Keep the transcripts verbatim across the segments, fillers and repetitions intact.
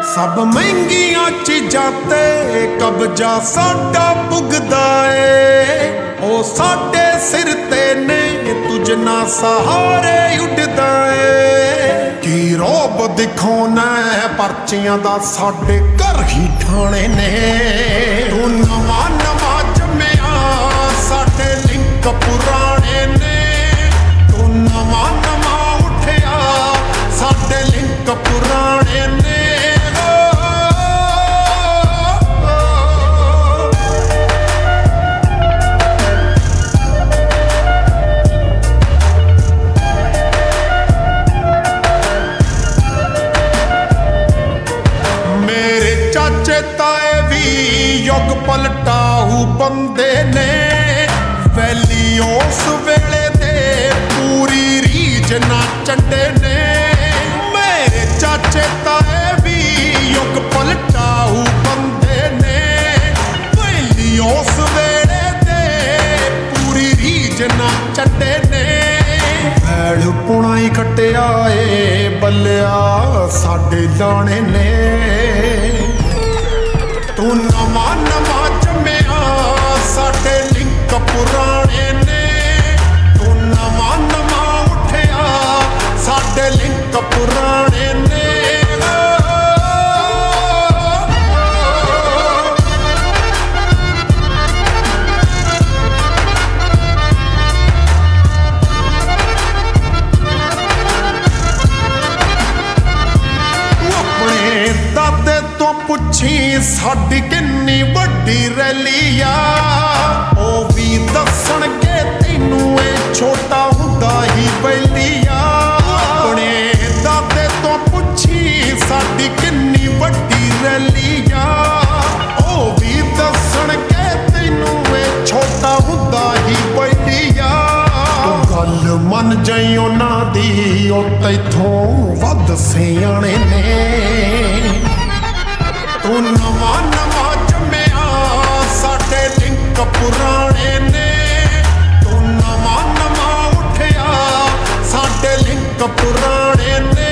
सब महंगियां चीजां ते कब्जा साडा पुगदा ए ओ साडे सिर ते ने तुझ ना सहारे उठदा ए की रौब दिखाउना है परचियां दा साडे घर ही ठाणे ने तू नवा नवा जम्मिया साडे लिंक पुराने ने तू नवा नवा उठिया साडे लिंक पुराने ने ताए भी युग पलटाऊ बंदे ने वैली उस वेले दे पूरी रीझ ना चंडे ने मेरे चाचे ताए भी युग पलटाऊ बंदे ने वैली उस वेले दे पूरी रीझ ना चंडे ने भैड़ पुणाई कटिया ए बल्लिया साडे लाने ने तू नवा नवा जम्मिया साडे लिंक पुराने ने तू नवा नवा उठिया साडे लिंक पुराने ने दादे तो पुछी साडी किन्नी वड्डी रैली आ ओ भी दसणगे तैनू ए छोटा हुंदा ही बैली आ अपने दादे तो पुछी साडी किन्नी वड्डी रैली आ ओ भी दसणगे तैनू ए छोटा हुंदा ही बैली आ तू गल मन जाई उन्हां दी ओ तैथों वध सियाणे ने तू नवा नवा जम्मिया साडे लिंक पुराने ने तू नवा नवा उठिया साडे लिंक पुराने ने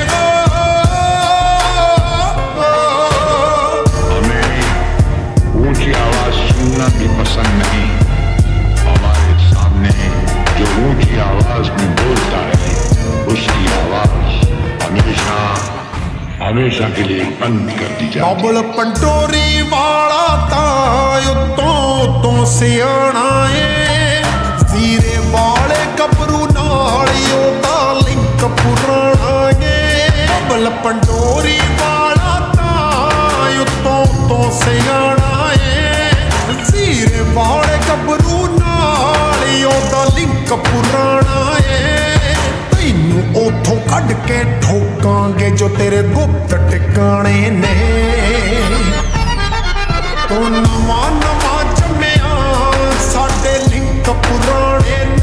हमें ऊंची आवाज सुनना भी पसंद नहीं। हमारे सामने जो ऊंची आवाज में बोलता है उसकी आवाज हमेशा हमेशा के लिए बंद कर दी जाए। बबल पंडोरी वाला तां उत्तों उत्तों सियाणा ए सीरे वाले गबरू नाल ओदा लिंक पुराना ए बबल पंडोरी वाला तां उत्तों उत्तों सियाणा ए सीरे वाले गबरू नाल ओदा लिंक पुराना ए तैनू उथों कढ के ठोकांगे जो तेरे गुप्त टिकाणे ने तू नवा नवा जम्मिया साडे लिंक पुराने